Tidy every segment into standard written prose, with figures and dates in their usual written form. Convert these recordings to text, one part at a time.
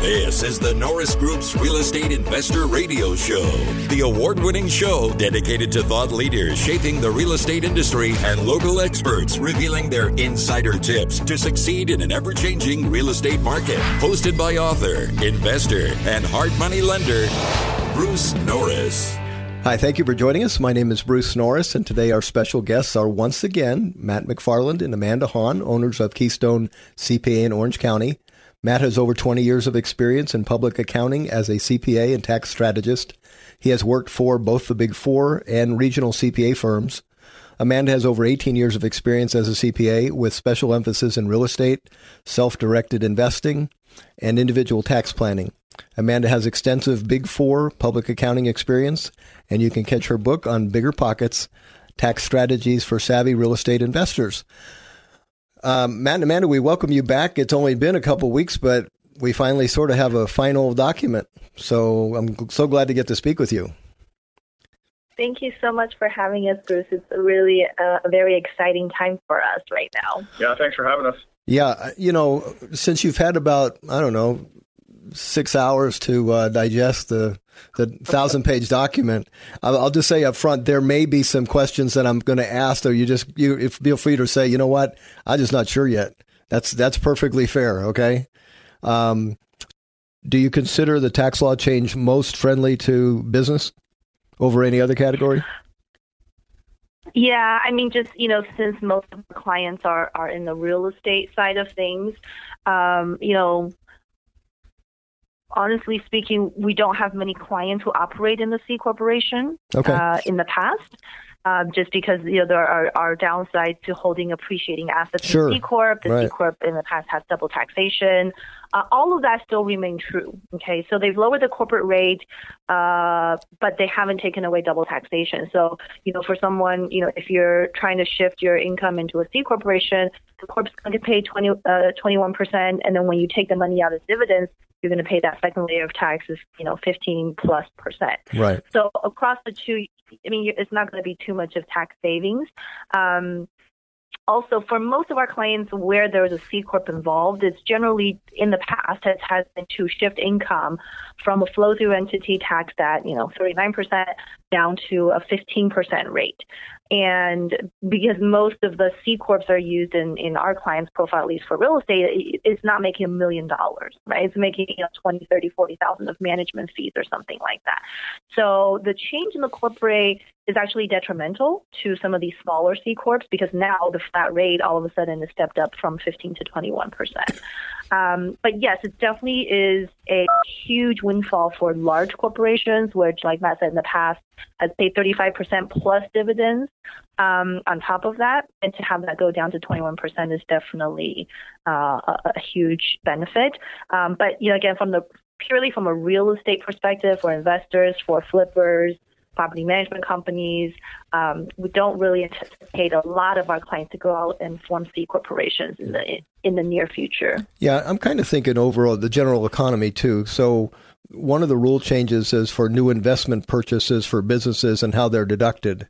This is the Norris Group's Real Estate Investor Radio Show, the award-winning show dedicated to thought leaders shaping the real estate industry and local experts revealing their insider tips to succeed in an ever-changing real estate market. Hosted by author, investor, and hard money lender, Bruce Norris. Hi, thank you for joining us. My name is Bruce Norris, and today our special guests are once again Matt McFarland and Amanda Hahn, owners of Keystone CPA in Orange County. Matt has over 20 years of experience in public accounting as a CPA and tax strategist. He has worked for both the Big Four and regional CPA firms. Amanda has over 18 years of experience as a CPA with special emphasis in real estate, self-directed investing, and individual tax planning. Amanda has extensive Big Four public accounting experience, and you can catch her book on Bigger Pockets, Tax Strategies for Savvy Real Estate Investors. Matt and Amanda, we welcome you back. It's only been a couple weeks, but we finally sort of have a final document. So I'm so glad to get to speak with you. Thank you so much for having us, Bruce. It's really a very exciting time for us right now. Yeah, thanks for having us. Yeah, since you've had about, 6 hours to digest the 1,000-page document, I'll just say up front, there may be some questions that I'm going to ask, or you feel free to say, you know what, I'm just not sure yet. That's perfectly fair, okay? Do you consider the tax law change most friendly to business over any other category? Yeah, since most of the clients are in the real estate side of things, honestly speaking, we don't have many clients who operate in the C corporation in the past, just because there are downsides to holding appreciating assets in C corp. The C corp in the past has double taxation. All of that still remain true. Okay, so they've lowered the corporate rate, but they haven't taken away double taxation. So for someone, if you're trying to shift your income into a C corporation, the corp's going to pay 21%, and then when you take the money out as dividends, you're going to pay that second layer of taxes, 15+%. Right. So across the two, it's not going to be too much of tax savings. Also, for most of our clients where there's a C corp involved, it's generally in the past has been to shift income from a flow-through entity taxed at 39% down to a 15% rate. And because most of the C corps are used in our clients' profile, at least for real estate, it's not making $1 million, right? It's making 20, 30, 40,000 of management fees or something like that. So the change in the corporate is actually detrimental to some of these smaller C corps because now the flat rate all of a sudden is stepped up from 15 to 21%. But yes, it definitely is a huge windfall for large corporations, which, like Matt said in the past, has paid 35% plus dividends on top of that. And to have that go down to 21% is definitely a huge benefit. But again, purely from a real estate perspective, for investors, for flippers, property management companies, we don't really anticipate a lot of our clients to go out and form C corporations in the near future. Yeah, I'm kind of thinking overall the general economy too. So one of the rule changes is for new investment purchases for businesses and how they're deducted.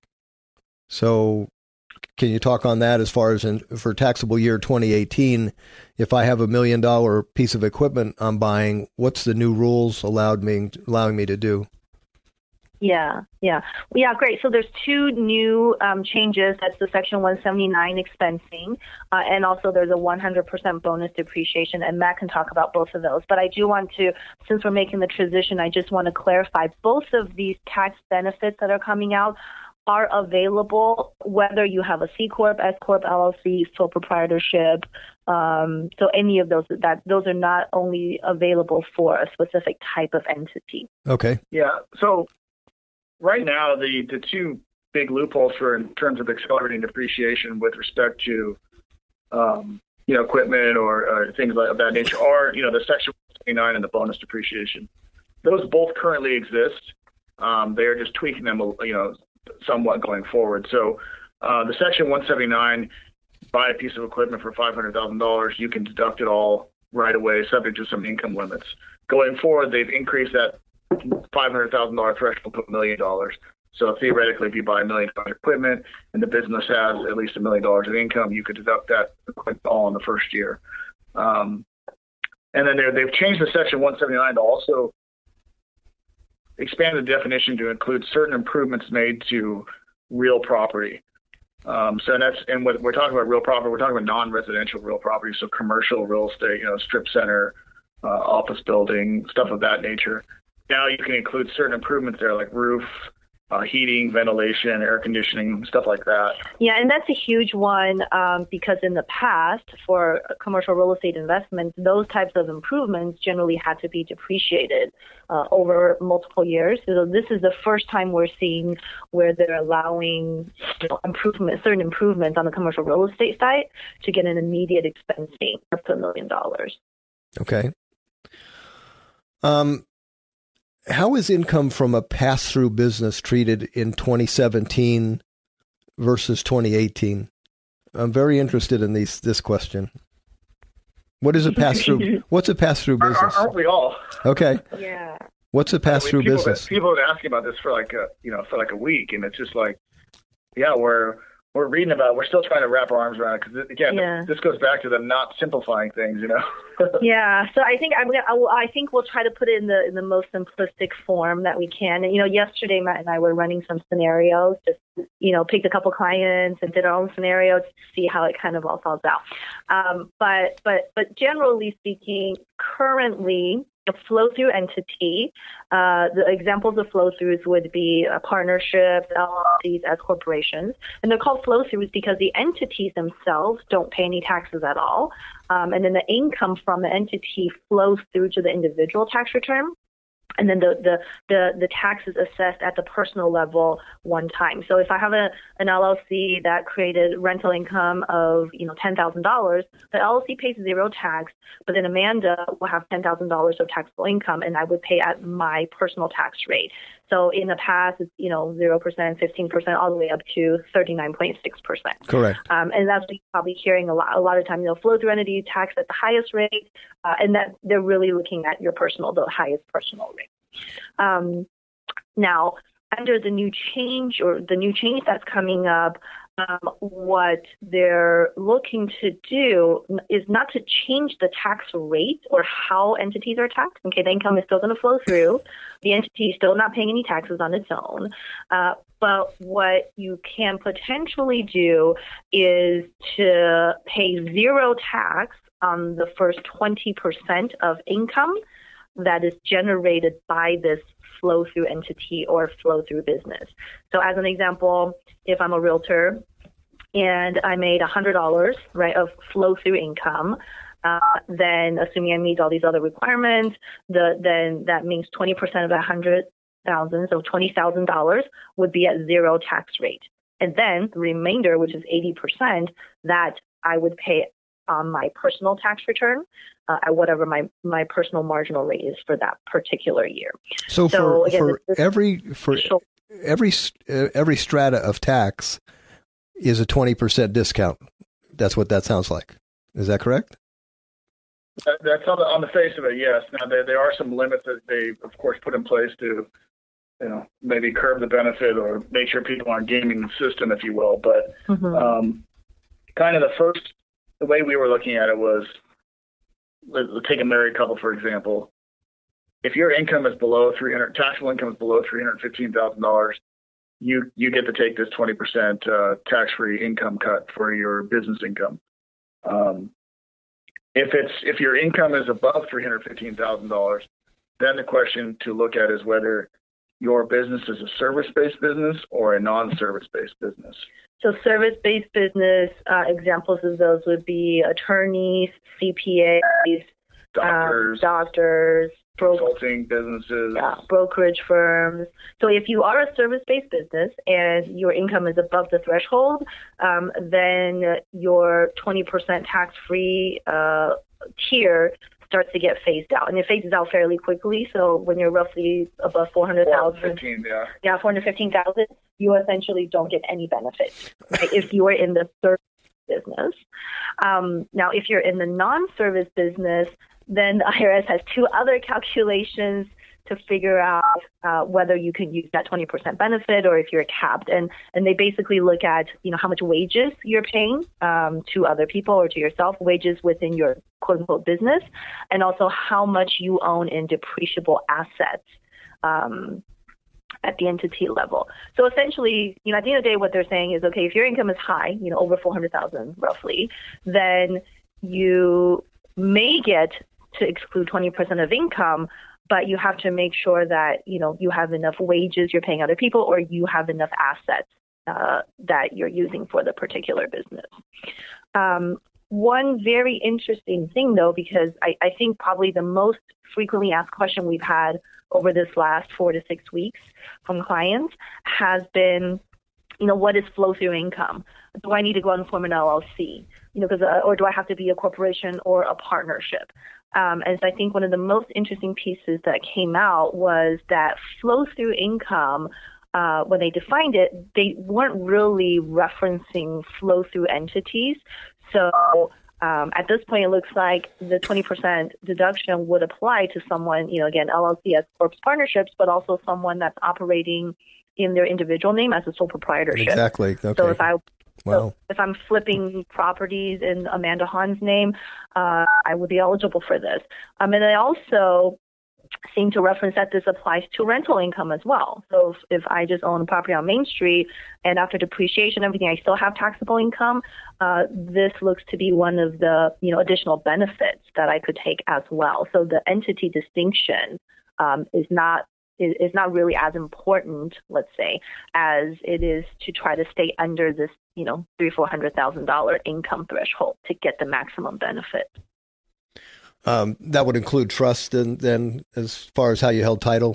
So can you talk on that as far as for taxable year 2018, if I have $1 million piece of equipment I'm buying, what's the new rules allowing me to do? Yeah, great. So there's two new changes. That's the Section 179 expensing, and also there's a 100% bonus depreciation, and Matt can talk about both of those. But I do want to, since we're making the transition, I just want to clarify both of these tax benefits that are coming out are available whether you have a C Corp, S Corp, LLC, sole proprietorship. So any of those are not only available for a specific type of entity. Okay. Yeah. So right now, the two big loopholes in terms of accelerating depreciation with respect to equipment or things of that nature are the Section 179 and the bonus depreciation. Those both currently exist. They are just tweaking them, somewhat going forward. So the Section 179, buy a piece of equipment for $500,000, you can deduct it all right away, subject to some income limits. Going forward, they've increased that $500,000 threshold to $1 million. So theoretically, if you buy $1 million of equipment and the business has at least $1 million of income, you could deduct that all in the first year. And then they've changed the Section 179 to also expand the definition to include certain improvements made to real property. When we're talking about real property, we're talking about non-residential real property, so commercial real estate, strip center, office building, stuff of that nature. Now you can include certain improvements there, like roof, heating, ventilation, air conditioning, stuff like that. Yeah, and that's a huge one because in the past, for commercial real estate investments, those types of improvements generally had to be depreciated over multiple years. So this is the first time we're seeing where they're allowing certain improvements on the commercial real estate side to get an immediate expensing up to $1 million. Okay. How is income from a pass-through business treated in 2017 versus 2018? I'm very interested in this question. What is a pass-through? What's a pass-through business? Aren't we all? Okay. Yeah. What's a pass-through business? People have been asking about this for like a week, and it's just like, yeah, we're reading about it. We're still trying to wrap our arms around it because, again, this goes back to them not simplifying things, Yeah, so I think we'll try to put it in the most simplistic form that we can. And, yesterday Matt and I were running some scenarios, just picked a couple clients and did our own scenarios to see how it kind of all falls out. But generally speaking, currently, a flow-through entity, the examples of flow-throughs would be partnerships, LLCs, as corporations. And they're called flow-throughs because the entities themselves don't pay any taxes at all. And then the income from the entity flows through to the individual tax return. And then the tax is assessed at the personal level one time. So if I have an LLC that created rental income of $10,000, the LLC pays zero tax, but then Amanda will have $10,000 of taxable income, and I would pay at my personal tax rate. So in the past, it's 0%, 15%, all the way up to 39.6%. Correct. And that's what you're probably hearing a lot of times. Flow-through entity tax at the highest rate, and that they're really looking at the highest personal rate. Now, under the new change that's coming up, what they're looking to do is not to change the tax rate or how entities are taxed. Okay, the income is still going to flow through. The entity is still not paying any taxes on its own. But what you can potentially do is to pay zero tax on the first 20% of income that is generated by this flow-through entity or flow-through business. So as an example, if I'm a realtor and I made $100, right, of flow-through income, then assuming I meet all these other requirements, then that means 20% of $100,000, so $20,000 would be at zero tax rate. And then the remainder, which is 80%, that I would pay on my personal tax return at whatever my personal marginal rate is for that particular year. So for every strata of tax is a 20% discount. That's what that sounds like. Is that correct? That's on the face of it, yes. Now there are some limits that they, of course, put in place to, maybe curb the benefit or make sure people aren't gaming the system, if you will. But kind of the way we were looking at it was, let's take a married couple, for example. If your income is below taxable income is below $315,000, you get to take this 20% tax-free income cut for your business income. If your income is above $315,000, then the question to look at is whether your business is a service-based business or a non-service-based business. So service-based business, examples of those would be attorneys, CPAs, doctors, consulting businesses, brokerage firms. So if you are a service-based business and your income is above the threshold, then your 20% tax-free tier starts to get phased out, and it phases out fairly quickly. So when you're roughly above $415,000, $415,000, you essentially don't get any benefit, right, if you are in the service business. Now, if you're in the non-service business, then the IRS has two other calculations to figure out whether you can use that 20% benefit or if you're capped. And they basically look at, how much wages you're paying to other people or to yourself, wages within your quote unquote business, and also how much you own in depreciable assets at the entity level. So essentially, at the end of the day, what they're saying is, okay, if your income is high, over 400,000 roughly, then you may get to exclude 20% of income, but you have to make sure that, you have enough wages you're paying other people, or you have enough assets that you're using for the particular business. One very interesting thing, though, because I think probably the most frequently asked question we've had over this last 4 to 6 weeks from clients has been, what is flow-through income? Do I need to go out and form an LLC? Or do I have to be a corporation or a partnership? And so I think one of the most interesting pieces that came out was that flow-through income, when they defined it, they weren't really referencing flow-through entities. So at this point, it looks like the 20% deduction would apply to someone, again, LLC as corp partnerships, but also someone that's operating in their individual name as a sole proprietorship. Exactly. Okay. So if I'm flipping properties in Amanda Hahn's name, I would be eligible for this. And they also seem to reference that this applies to rental income as well. So if I just own a property on Main Street and after depreciation, everything, I still have taxable income, this looks to be one of the additional benefits that I could take as well. So the entity distinction is not really as important, let's say, as it is to try to stay under this, $300,000-$400,000 income threshold to get the maximum benefit. That would include trust, and then as far as how you held title.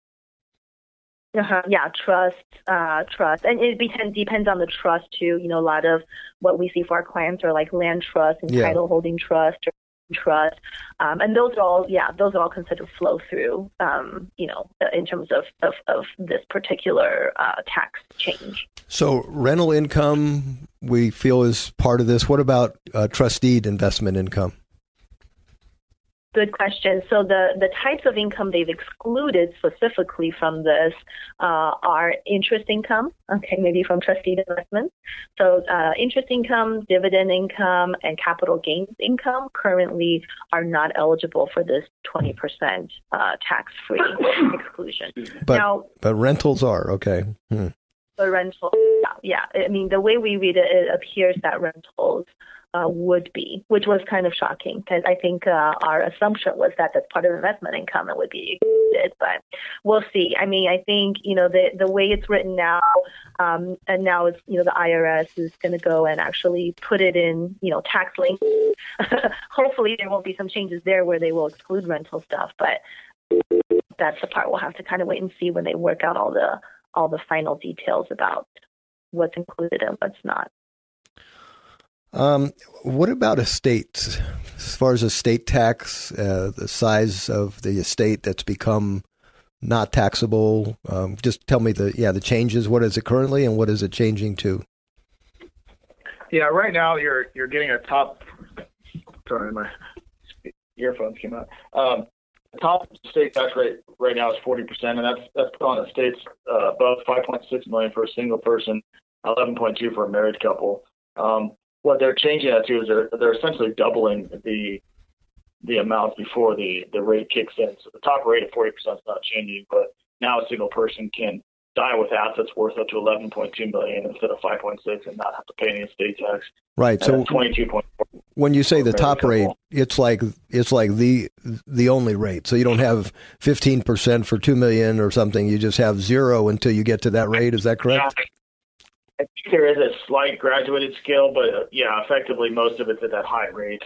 Yeah, trust, and it depends on the trust too. A lot of what we see for our clients are like land trust and title holding trust or trust, and those are all considered flow through. In terms of this particular tax change. So rental income we feel is part of this. What about trust deed investment income? Good question. So the types of income they've excluded specifically from this are interest income, maybe from trustee investments. So interest income, dividend income, and capital gains income currently are not eligible for this 20% tax-free exclusion. But rentals are, okay. But rentals, yeah. I mean, the way we read it, it appears that rentals would be, which was kind of shocking because I think our assumption was that that's part of investment income and would be excluded, but we'll see. I mean, I think, the way it's written now, and now it's, the IRS is going to go and actually put it in, tax link. Hopefully there won't be some changes there where they will exclude rental stuff, but that's the part we'll have to kind of wait and see when they work out all the final details about what's included and what's not. What about estates? As far as estate tax, the size of the estate that's become not taxable, just tell me the changes. What is it currently and what is it changing to? Yeah, right now you're getting a top. Sorry, my earphones came out. The top state tax rate right now is 40%, and that's on estates above $5.6 million for a single person, 11.2 for a married couple. What they're changing that to is they're essentially doubling the amount before the rate kicks in. So the top rate of 40% is not changing, but now a single person can die with assets worth up to $11.2 million instead of $5.6 and not have to pay any estate tax. Right. So 22.4. When you say the top rate, it's like the only rate. So you don't have 15% for $2 million or something. You just have zero until you get to that rate. Is that correct? Yeah. I think there is a slight graduated scale, but effectively most of it's at that high rate.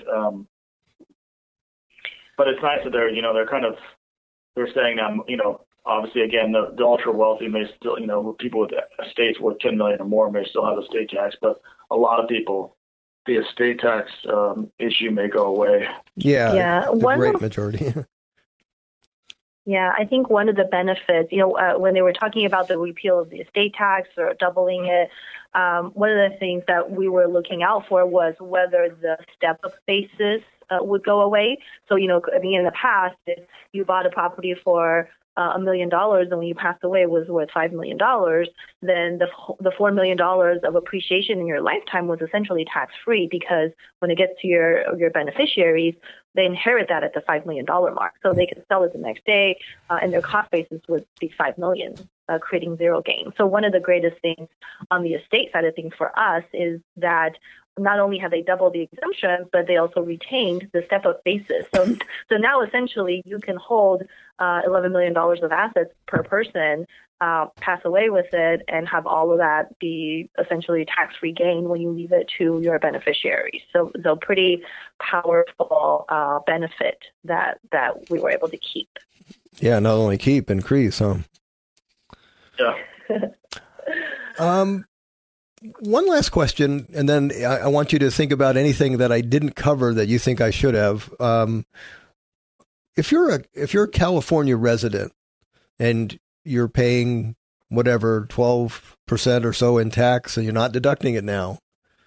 But it's nice that they're saying that, obviously again, the ultra wealthy may still, people with estates worth $10 million or more may still have estate tax, but a lot of people, the estate tax issue may go away. Yeah. The great majority. Yeah, I think one of the benefits, when they were talking about the repeal of the estate tax or doubling it, one of the things that we were looking out for was whether the step-up basis would go away. So, I mean, in the past, if you bought a property for $1 million, and when you passed away, it was worth $5 million, then the $4 million of appreciation in your lifetime was essentially tax-free, because when it gets to your beneficiaries, they inherit that at the $5 million mark. So they can sell it the next day, and their cost basis would be $5 million, creating zero gain. So one of the greatest things on the estate side of things for us is that not only have they doubled the exemption, but they also retained the step-up basis. So now essentially you can hold $11 million of assets per person, pass away with it, and have all of that be essentially tax-free gain when you leave it to your beneficiaries. So pretty powerful benefit that we were able to keep. Yeah, not only keep, increase, huh? Yeah. One last question, and then I want you to think about anything that I didn't cover that you think I should have. If you're a California resident and you're paying whatever 12% or so in tax, and you're not deducting it now,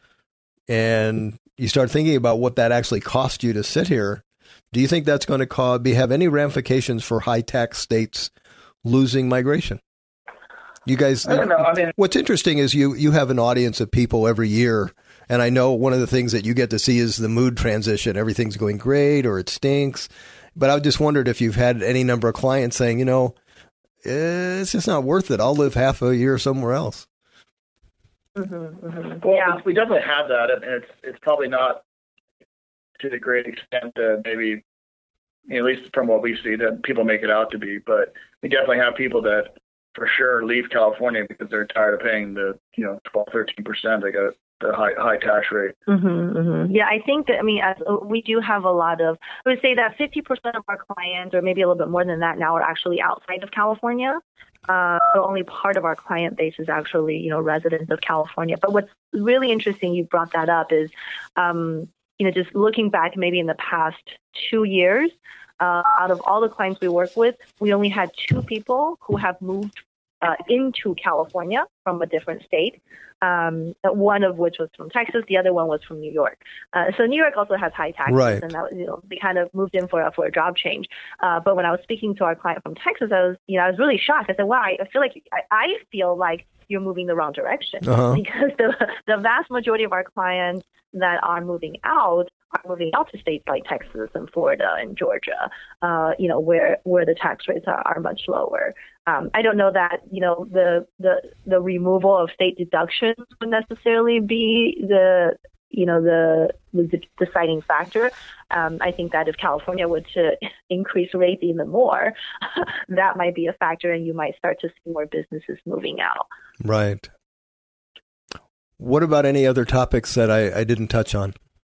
and you start thinking about what that actually cost you to sit here, do you think that's going to have any ramifications for high tax states losing migration? You guys, I don't know. I mean, what's interesting is you have an audience of people every year, and I know one of the things that you get to see is the mood transition. Everything's going great or it stinks. But I just wondered if you've had any number of clients saying, it's just not worth it. I'll live half a year somewhere else. Mm-hmm, mm-hmm. Well, yeah. We definitely have that, and it's probably not to the great extent that maybe, at least from what we see, that people make it out to be. But we definitely have people that for sure leave California because they're tired of paying the 12-13%. They got the high tax rate. Mm-hmm, mm-hmm. Yeah, I think that, we do have a lot of, I would say that 50% of our clients, or maybe a little bit more than that now, are actually outside of California. So only part of our client base is actually, residents of California. But what's really interesting, you brought that up, is, just looking back maybe in the past 2 years, out of all the clients we work with, we only had 2 people who have moved into California from a different state, one of which was from Texas, the other one was from New York. So New York also has high taxes, right. And that, they kind of moved in for a job change. But when I was speaking to our client from Texas, I was really shocked. I said, "Wow, I feel like you're moving the wrong direction," because the vast majority of our clients that are moving out to states like Texas and Florida and Georgia, where the tax rates are much lower. I don't know that, the removal of state deductions would necessarily be the deciding factor. I think that if California were to increase rates even more, that might be a factor, and you might start to see more businesses moving out. Right. What about any other topics that I didn't touch on?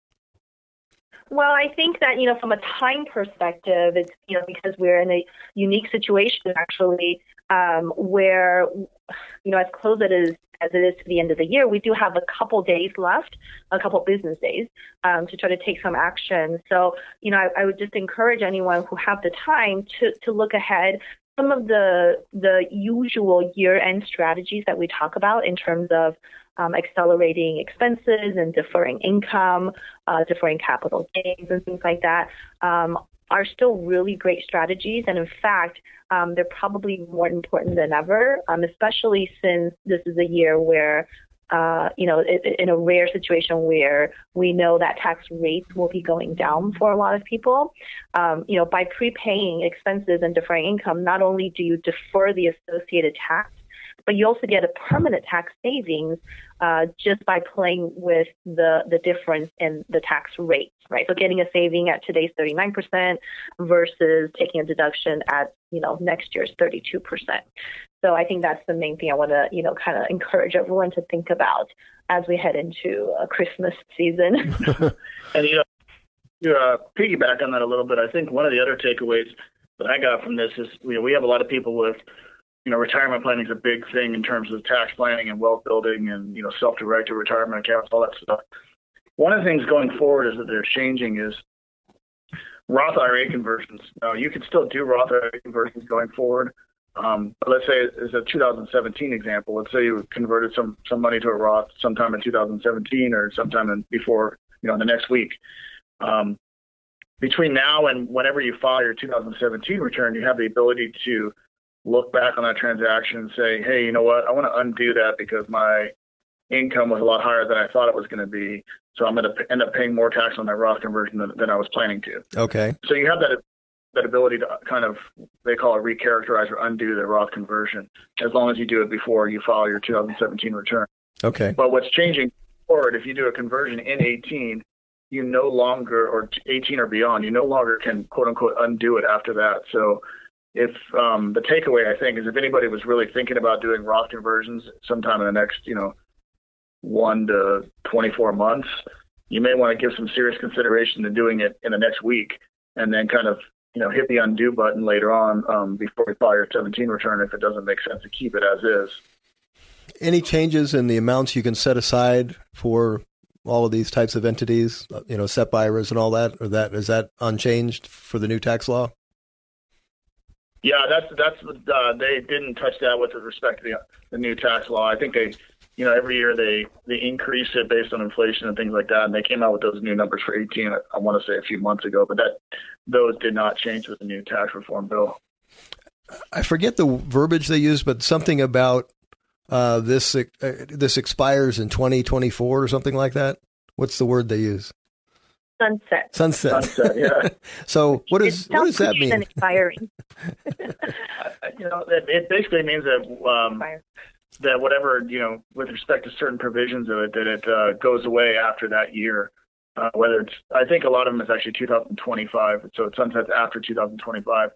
Well, I think that, from a time perspective, it's, because we're in a unique situation, actually, where, as close as it is to the end of the year, we do have a couple days left, a couple business days, to try to take some action. So, I would just encourage anyone who have the time to look ahead. Some of the usual year-end strategies that we talk about in terms of accelerating expenses and deferring income, deferring capital gains and things like that, are still really great strategies. And in fact, they're probably more important than ever, especially since this is a year where, in a rare situation where we know that tax rates will be going down for a lot of people. By prepaying expenses and deferring income, not only do you defer the associated tax, but you also get a permanent tax savings just by playing with the difference in the tax rates, right? So getting a saving at today's 39% versus taking a deduction at, next year's 32%. So I think that's the main thing I want to, kind of encourage everyone to think about as we head into a Christmas season. And, to piggyback on that a little bit, I think one of the other takeaways that I got from this is, we have a lot of people with, retirement planning is a big thing in terms of tax planning and wealth building and, self-directed retirement accounts, all that stuff. One of the things going forward is that they're changing is Roth IRA conversions. Now, you can still do Roth IRA conversions going forward. But let's say it's a 2017 example. Let's say you converted some money to a Roth sometime in 2017 or sometime before, the next week. between now and whenever you file your 2017 return, you have the ability to look back on that transaction and say, hey, you know what? I want to undo that because my income was a lot higher than I thought it was going to be. So I'm going to end up paying more tax on that Roth conversion than I was planning to. Okay. So you have that ability to kind of, they call it recharacterize or undo the Roth conversion, as long as you do it before you file your 2017 return. Okay. But what's changing forward, if you do a conversion in 18, you no longer, or 18 or beyond, you no longer can quote unquote undo it after that. So if the takeaway, I think, is if anybody was really thinking about doing Roth conversions sometime in the next, 1 to 24 months, you may want to give some serious consideration to doing it in the next week, and then kind of, hit the undo button later on before you file your 17 return if it doesn't make sense to keep it as is. Any changes in the amounts you can set aside for all of these types of entities, SEP IRAs and all that, or is that unchanged for the new tax law? Yeah, they didn't touch that with respect to the new tax law. I think they, every year they increase it based on inflation and things like that, and they came out with those new numbers for 18. I want to say a few months ago, but those did not change with the new tax reform bill. I forget the verbiage they used, but something about this expires in 2024 or something like that. What's the word they use? Sunset. Yeah. So what does that mean? Expiring. It basically means that that whatever, with respect to certain provisions of it, that it goes away after that year. Whether it's, I think a lot of them is actually 2025, so it sunsets after 2025.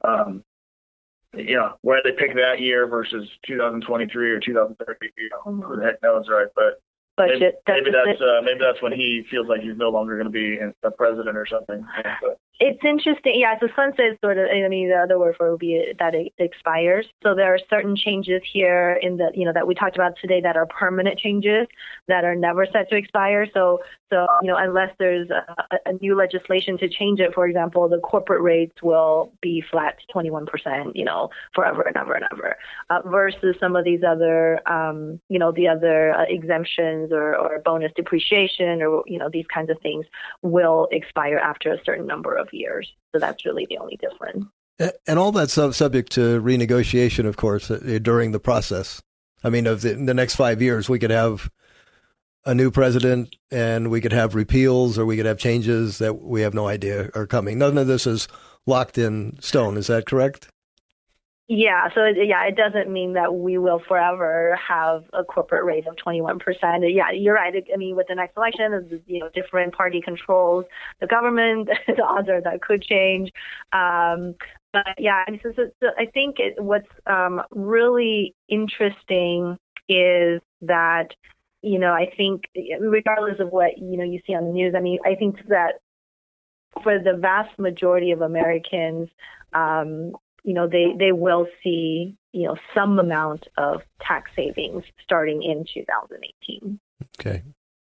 Where they pick that year versus 2023 or 2030, who the heck knows, right? But budget. Maybe that's when he feels like he's no longer going to be a president or something. But it's interesting. Yeah, so sunset is sort of, the other word for it would be that it expires. So there are certain changes here that we talked about today that are permanent changes that are never set to expire. So unless there's a new legislation to change it, for example, the corporate rates will be flat to 21%, forever and ever and ever, versus some of these other, the other exemptions or bonus depreciation or, these kinds of things will expire after a certain number of years. So that's really the only difference. And all that's subject to renegotiation, of course, during the process. I mean, in the next 5 years, we could have a new president and we could have repeals or we could have changes that we have no idea are coming. None of this is locked in stone. Is that correct? Yeah. So, it doesn't mean that we will forever have a corporate rate of 21%. Yeah, you're right. I mean, with the next election, different party controls the government, the odds are that could change. But yeah, so I think what's really interesting is that, I think regardless of what, you see on the news, I think that for the vast majority of Americans, they will see, some amount of tax savings starting in 2018. Okay.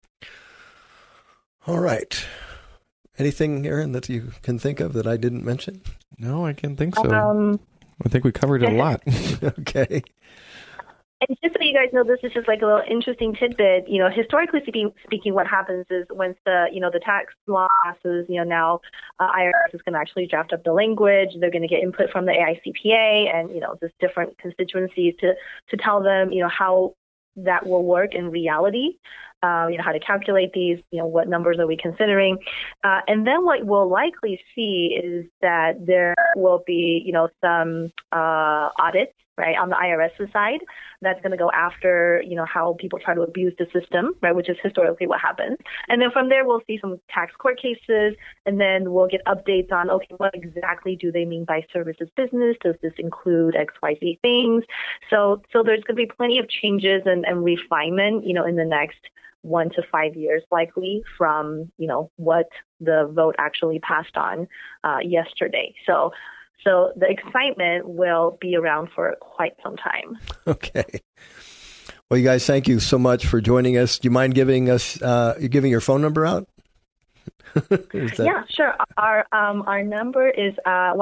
All right. Anything, Aaron, that you can think of that I didn't mention? No, I can't think so. I think we covered it a lot. Okay. And just so you guys know, this is just like a little interesting tidbit. Historically speaking, what happens is once the tax law passes, now IRS is going to actually draft up the language. They're going to get input from the AICPA and, just different constituencies to tell them, how that will work in reality. How to calculate these, what numbers are we considering? And then what we'll likely see is that there will be, some audits, right, on the IRS side that's going to go after, how people try to abuse the system, right, which is historically what happens. And then from there, we'll see some tax court cases, and then we'll get updates on, okay, what exactly do they mean by services business? Does this include XYZ things? So there's going to be plenty of changes and refinement, in the next 1 to 5 years, likely from, what the vote actually passed on yesterday. So the excitement will be around for quite some time. Okay. Well, you guys, thank you so much for joining us. Do you mind giving us giving your phone number out? Yeah, sure. Our number is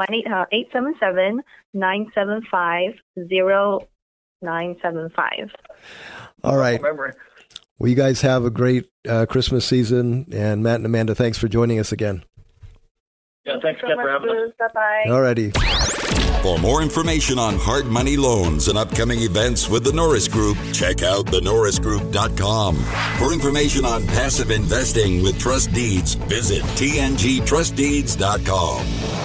1-877-975-0975. All right. Well, you guys have a great Christmas season. And Matt and Amanda, thanks for joining us again. Yeah, thanks again for having us. Bye-bye. Alrighty. For more information on hard money loans and upcoming events with the Norris Group, check out thenorrisgroup.com. For information on passive investing with trust deeds, visit tngtrustdeeds.com.